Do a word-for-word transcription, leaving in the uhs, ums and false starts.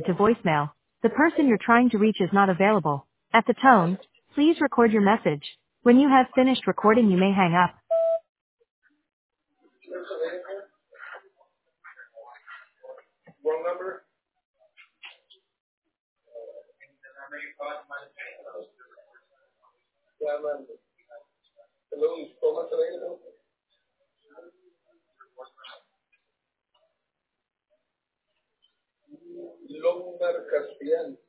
to voicemail. The person you're trying to reach is not available. At the tone, please record your message. When you have finished recording, you may hang up. Wrong number? Yeah, man. Hello, Thomas available? Lomar Caspian.